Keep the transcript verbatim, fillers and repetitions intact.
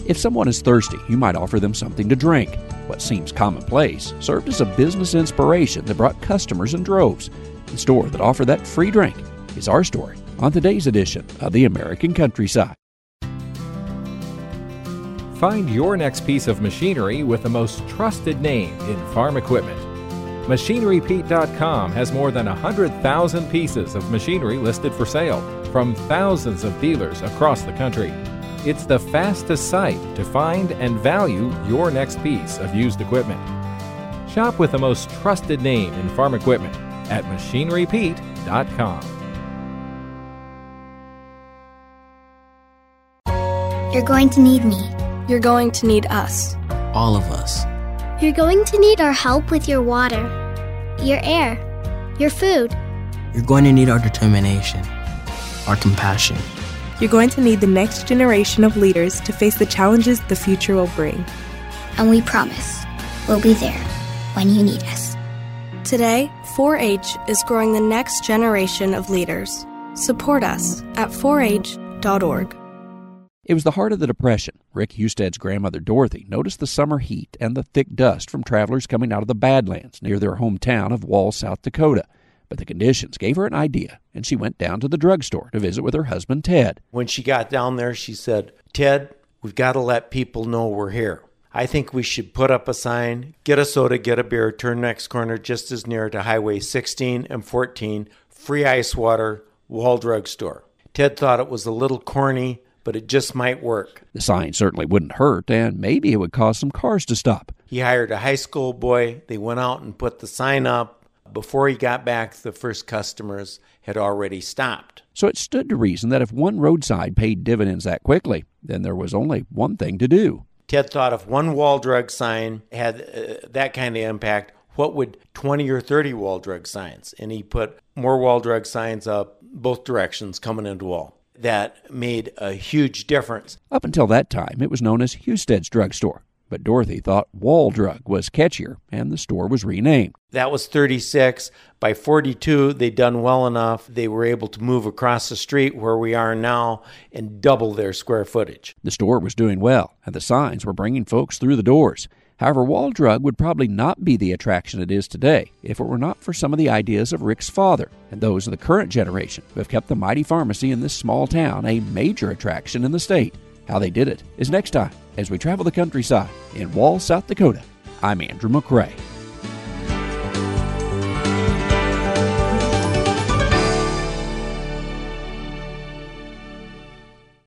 If someone is thirsty, you might offer them something to drink. What seems commonplace served as a business inspiration that brought customers in droves. The store that offered that free drink is our story on today's edition of the American Countryside. Find your next piece of machinery with the most trusted name in farm equipment. Machinery Pete dot com has more than one hundred thousand pieces of machinery listed for sale from thousands of dealers across the country. It's the fastest site to find and value your next piece of used equipment. Shop with the most trusted name in farm equipment at Machinery Pete dot com. You're going to need me. You're going to need us. All of us. You're going to need our help with your water, your air, your food. You're going to need our determination, our compassion. You're going to need the next generation of leaders to face the challenges the future will bring. And we promise we'll be there when you need us. Today, four H is growing the next generation of leaders. Support us at four H dot org. It was the heart of the Depression. Rick Husted's grandmother, Dorothy, noticed the summer heat and the thick dust from travelers coming out of the Badlands near their hometown of Wall, South Dakota. But the conditions gave her an idea, and she went down to the drugstore to visit with her husband, Ted. When she got down there, she said, "Ted, we've got to let people know we're here. I think we should put up a sign, get a soda, get a beer, turn next corner just as near to Highway sixteen and fourteen, free ice water, Wall Drugstore." Ted thought it was a little corny, but it just might work. The sign certainly wouldn't hurt, and maybe it would cause some cars to stop. He hired a high school boy. They went out and put the sign up. Before he got back, the first customers had already stopped. So it stood to reason that if one roadside paid dividends that quickly, then there was only one thing to do. Ted thought if one wall drug sign had uh, that kind of impact, what would twenty or thirty wall drug signs? And he put more wall drug signs up both directions coming into Wall. That made a huge difference. Up until that time, it was known as Husted's Drugstore. But Dorothy thought Wall Drug was catchier, and the store was renamed. That was thirty-six. By forty-two, they'd done well enough. They were able to move across the street where we are now and double their square footage. The store was doing well, and the signs were bringing folks through the doors. However, Wall Drug would probably not be the attraction it is today if it were not for some of the ideas of Rick's father and those of the current generation who have kept the mighty pharmacy in this small town a major attraction in the state. How they did it is next time as we travel the countryside in Wall, South Dakota. I'm Andrew McCrae.